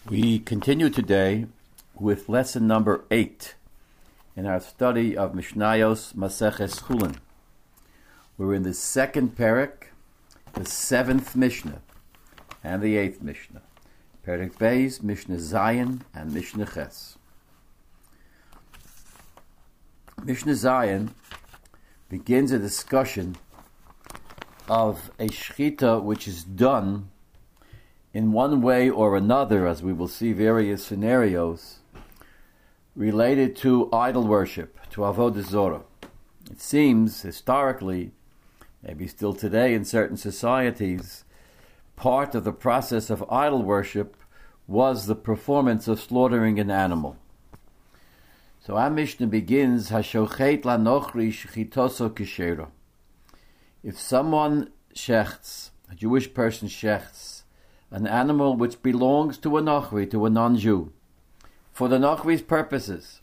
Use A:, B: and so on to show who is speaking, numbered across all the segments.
A: We continue today with lesson number 8 in our study of Mishnayos Maseches Chulin. We're in the second parak, the 7th Mishnah, and the 8th Mishnah. Parak Beis, Mishnah Zayin, and Mishnah Ches. Mishnah Zayin begins a discussion of a shechita which is done in one way or another, as we will see various scenarios, related to idol worship, to Avodah Zorah. It seems, historically, maybe still today in certain societies, part of the process of idol worship was the performance of slaughtering an animal. So our Mishnah begins, Hashochet lanochri shechitoso kishera. If someone shechts, a Jewish person shechts, an animal which belongs to a Nochri, to a non-Jew, for the Nochri's purposes,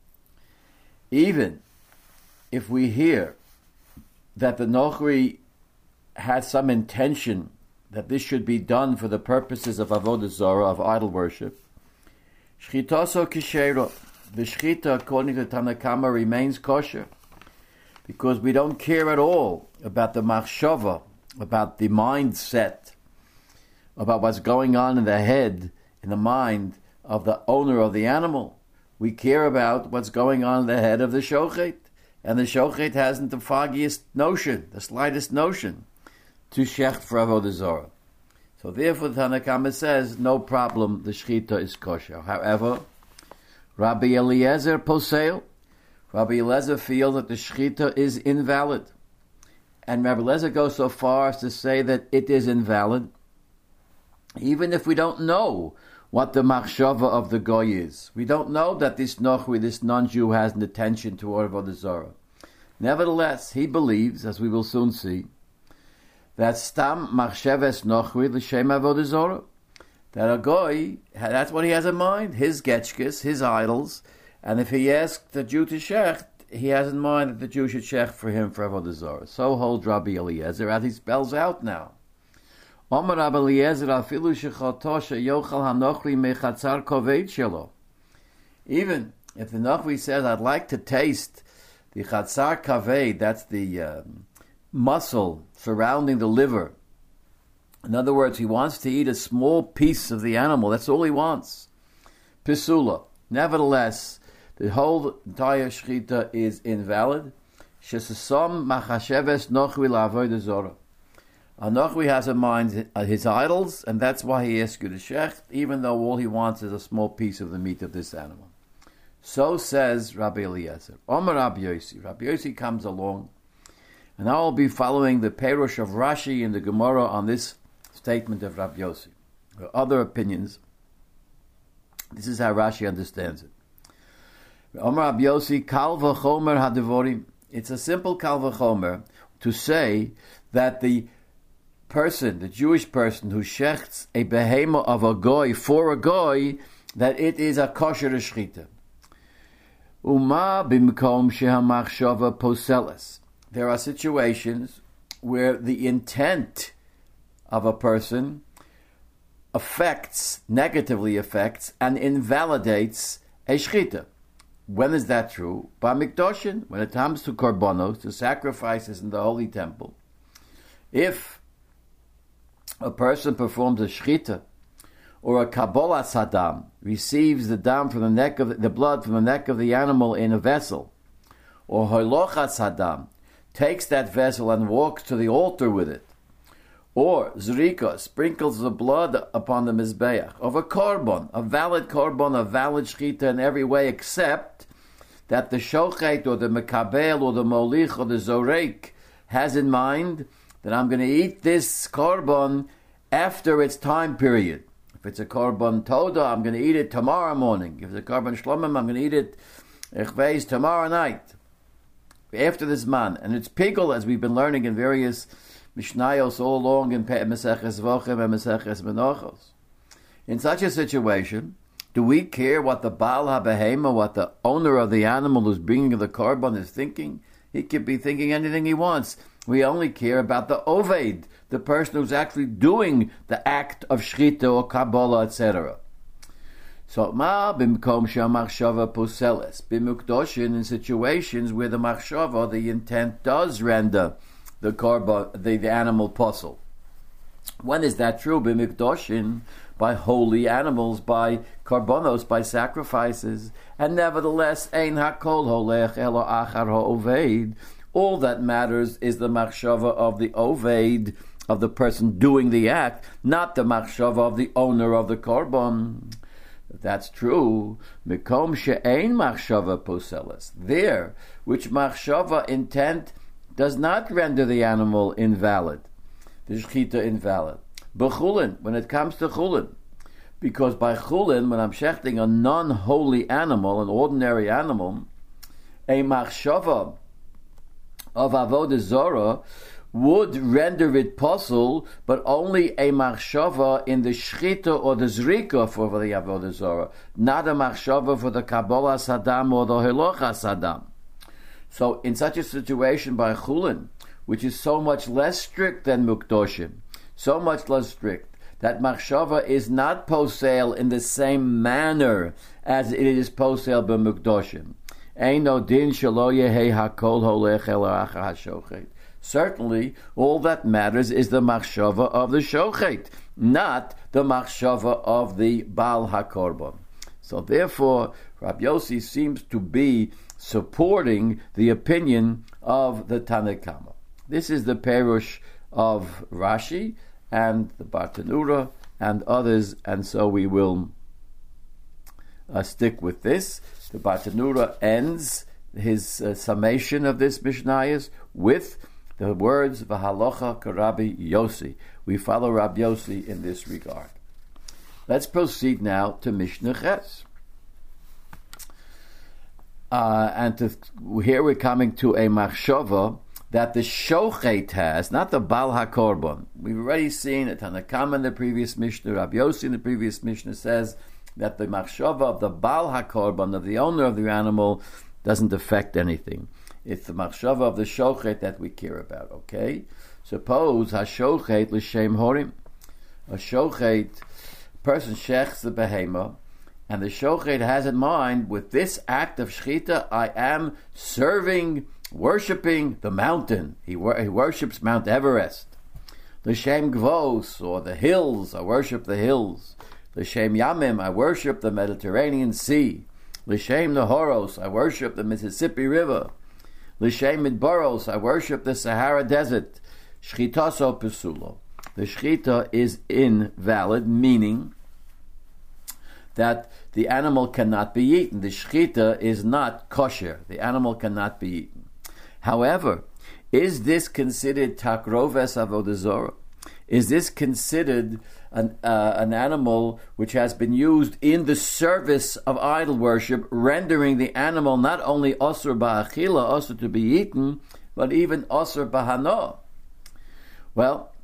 A: even if we hear that the Nochri has some intention that this should be done for the purposes of Avodah Zorah, of idol worship, Shchitaso Kishera, the Shchita, according to Tanna Kama, remains kosher, because we don't care at all about the machshava, about the mindset, about what's going on in the head, in the mind of the owner of the animal. We care about what's going on in the head of the shochet. And the shochet hasn't the foggiest notion, the slightest notion, to shecht for Avodah Zorah. So therefore the Tanna Kama says, no problem, the shechita is kosher. However, Rabbi Eliezer posel, Rabbi Eliezer feels that the shechita is invalid. And Rabbi Eliezer goes so far as to say that it is invalid, even if we don't know what the machshava of the goy is. We don't know that this Nochri, this non-Jew, has an attention toward Avodah Zorah. Nevertheless, he believes, as we will soon see, that stam machsheves Nochri l'shem Avodah Zorah, that a goy, that's what he has in mind, his getchkes, his idols, and if he asks the Jew to shecht, he has in mind that the Jew should shecht for him for Avodah Zorah. So holds Rabbi Eliezer, as he spells out now. Omer Rabbi Eliezer afilu shechato sheyochal hanochri mechatzar koved shelo. Even if the Nochri says, I'd like to taste the chatzar kaved, that's the muscle surrounding the liver. In other words, he wants to eat a small piece of the animal. That's all he wants. Pisula. Nevertheless, the whole entire shechita is invalid. Shesasom machasheves Nochri la'avodah Zorah. Nochri has in mind his idols, and that's why he asks you to shecht, even though all he wants is a small piece of the meat of this animal. So says Rabbi Eliezer. Omer Rabbi Yossi. Rabbi Yossi comes along, and I will be following the Perush of Rashi in the Gemara on this statement of Rabbi Yossi. There are other opinions. This is how Rashi understands it. Omer Rabbi Yossi, Kal v'chomer hadivorim. It's a simple Kal v'chomer to say that the person, the Jewish person who shechts a behema of a goy for a goy, that it is a kosher shechita. Uma bimkom shehamachshava poseles. There are situations where the intent of a person negatively affects, and invalidates a shechita. When is that true? B'mikdoshin, when it comes to korbanos, to sacrifices in the holy temple. If a person performs a shechita, or a kabbalah sadam, receives the dam from the blood from the neck of the animal in a vessel, or hoilocha sadam, takes that vessel and walks to the altar with it, or zrika, sprinkles the blood upon the mizbeach of a korban, a valid shechita in every way, except that the shochet or the mekabel or the molich or the zorek has in mind that I'm going to eat this korban after its time period. If it's a korban toda, I'm going to eat it tomorrow morning. If it's a korban shlomim, I'm going to eat it tomorrow night, after this man. And it's pigul, as we've been learning in various Mishnayos all along in Meseches Vochim and Meseches Menachos. In such a situation, do we care what the Baal HaBehema, what the owner of the animal who's bringing the korban is thinking? He could be thinking anything he wants. We only care about the the person who's actually doing the act of shchita or kabbalah, etc. So, ma bimkom she'amachshava poseles bimukdoshin, in situations where the machshava, the intent, does render the korban, the animal posel. When is that true? Bimukdoshin, by holy animals, by korbanos, by sacrifices, and nevertheless, ein hakol holech elo achar ha'oved. All that matters is the machshava of the oved, of the person doing the act, not the machshava of the owner of the korban. If that's true, mikom she'ein machshava poseles, there, which machshava intent does not render the animal invalid, the shechita invalid. B'chulin, when it comes to chulin, because by chulin, when I'm shechting a non-holy animal, an ordinary animal, a machshava of avodah zorah would render it posel, but only a machshava in the shchita or the zrika for the avodah zorah, not a machshava for the kabbalah sadam or the helocha sadam. So, in such a situation by chulin, which is so much less strict than mukdoshim, so much less strict, that machshava is not posel in the same manner as it is posel by mukdoshim. Eino din shelo yehei hakol holech el achar hashochet. Certainly, all that matters is the machshava of the shochet, not the machshava of the Baal HaKorban. So therefore, Rabbi Yossi seems to be supporting the opinion of the Tanna Kama. This is the Perush of Rashi and the Bartanura and others, and so we will stick with this. The Bartanura ends his summation of this Mishnayos with the words "V'halocha k'Rabbi Yossi." We follow Rabbi Yossi in this regard. Let's proceed now to Mishnah Ches. Here we're coming to a machshava that the shochet has, not the Baal HaKorban. We've already seen it. Tanna Kama in the previous Mishnah, Rabbi Yossi in the previous Mishnah says that the machshava of the Baal HaKorban, of the owner of the animal, doesn't affect anything. It's the machshava of the shochet that we care about, okay? Suppose ha-shochet l'shem horim. A shochet, person shechs the behema, and the shochet has in mind, with this act of shechita, I am worshipping the mountain. He worships Mount Everest. L'shem gvos, or the hills, I worship the hills. L'shem yamim, I worship the Mediterranean Sea. L'shem Nahoros, I worship the Mississippi River. L'shem Midbaros, I worship the Sahara Desert. Shchitaso pesulo. The shchita is invalid, meaning that the animal cannot be eaten. The shchita is not kosher. The animal cannot be eaten. However, is this considered takroves avodah zorah? Is this considered an animal which has been used in the service of idol worship, rendering the animal not only osur ba'achila, osur to be eaten, but even osur b'hana? Well,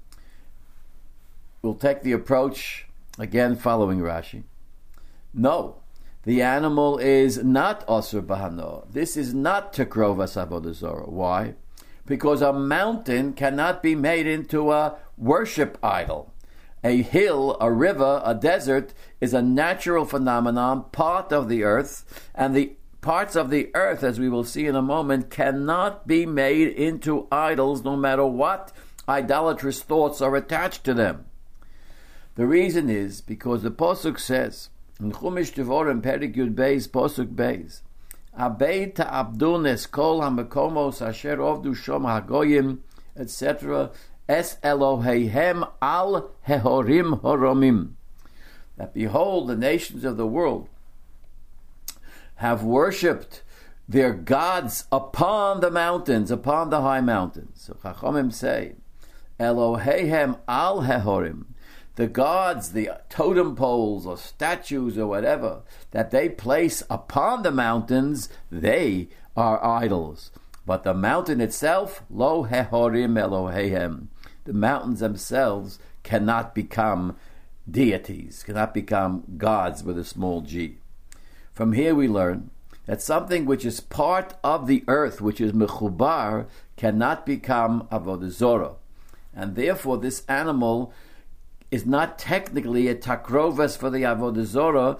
A: we'll take the approach, again following Rashi. No, the animal is not osur b'hana. This is not takrovas avodah zorah. Why? Because a mountain cannot be made into a worship idol. A hill, a river, a desert is a natural phenomenon, part of the earth, and the parts of the earth, as we will see in a moment, cannot be made into idols no matter what idolatrous thoughts are attached to them. The reason is because the Pasuk says, in Chumash Devorim, Perik Yud Beis, Pasuk Beis, Abei ta'abdu neskol ha'mekomos asher ovdu shom hagoyim, etc., Es Eloheihem al hehorim horomim. That behold, the nations of the world have worshipped their gods upon the mountains, upon the high mountains. So Chachamim say, Eloheihem al hehorim, the gods, the totem poles or statues or whatever that they place upon the mountains, they are idols. But the mountain itself, lo hehorim Eloheihem. The mountains themselves cannot become deities, cannot become gods with a small g. From here we learn that something which is part of the earth, which is mechubar, cannot become avodah zorah. And therefore this animal is not technically a takroves for the avodah zorah,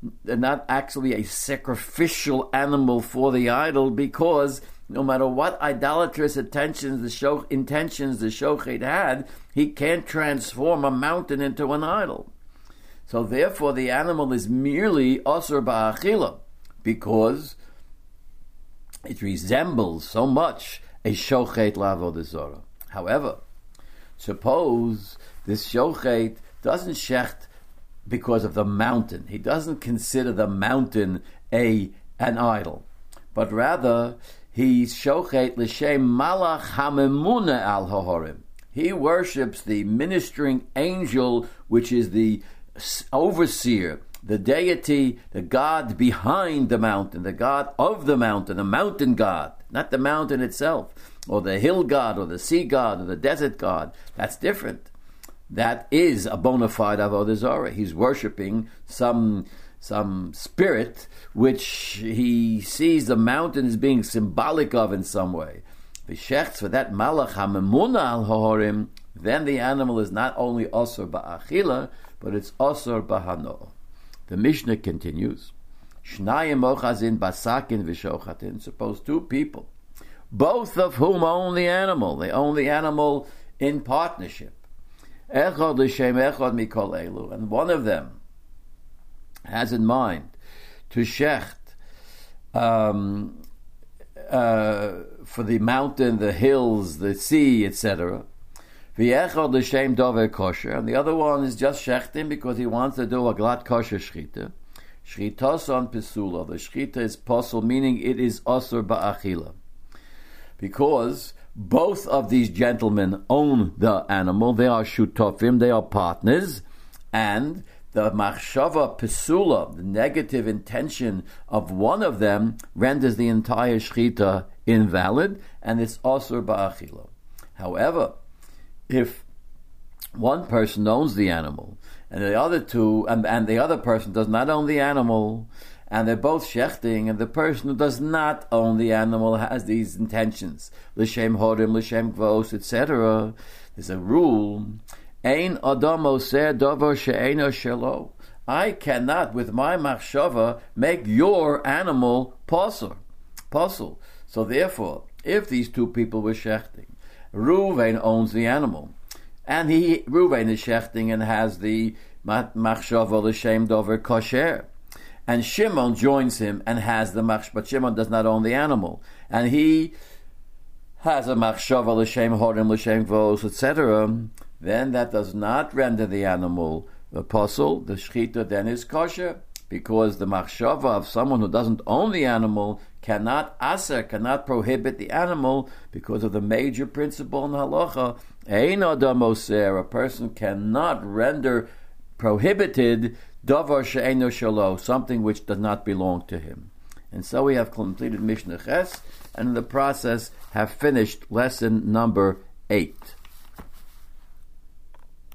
A: not actually a sacrificial animal for the idol, because no matter what idolatrous intentions the shochet had, he can't transform a mountain into an idol. So therefore the animal is merely osur ba'achila, because it resembles so much a shochet la'avodah zarah. However, suppose this shochet doesn't shecht because of the mountain. He doesn't consider the mountain an idol, but rather he shochet l'shem malach hamemuna al hahorim. He worships the ministering angel, which is the overseer, the deity, the God behind the mountain, the God of the mountain, a mountain God, not the mountain itself, or the hill God, or the sea God, or the desert God. That's different. That is a bona fide avodah zarah. He's worshipping some spirit which he sees the mountain as being symbolic of in some way. V'shechts for that malach hamemuna al hahorim, then the animal is not only osur ba'achila, but it's osur b'hano. The Mishnah continues, Shnayim ochazin basakin v'shochatin. Suppose two people, both of whom own the animal. They own the animal in partnership. Echad l'shem echad mikol elu. And one of them has in mind to shecht for the mountain, the hills, the sea, etc. V'echad l'shem dover kosher. And the other one is just shechting because he wants to do a glat kosher shchita. Shchitas on pesula. The shchita is posel, meaning it is osur ba'achila. Because both of these gentlemen own the animal, they are shutofim, they are partners, and the machshava pesula, the negative intention of one of them, renders the entire shchita invalid, and it's osur ba'achila. However, if one person owns the animal, and the other two, and the other person does not own the animal, and they're both shechting, and the person who does not own the animal has these intentions, l'shem horim, l'shem gvos, etc. There's a rule, ein adam oseh davar she'eino shelo. I cannot, with my machshava, make your animal posel. So therefore, if these two people were shechting, Reuven owns the animal, and Reuven is shechting and has the machshava l'shem davar kosher. And Shimon joins him and has the machshava, but Shimon does not own the animal, and he has a machshava l'shem horim, l'shem vos, etc. Then that does not render the animal the posel. The shchita then is kosher, because the machshava of someone who doesn't own the animal cannot prohibit the animal, because of the major principle in halacha, ein adam oser, a person cannot render prohibited davar she'eino shelo, something which does not belong to him. And so we have completed Mishnah Ches, and in the process have finished lesson number 8.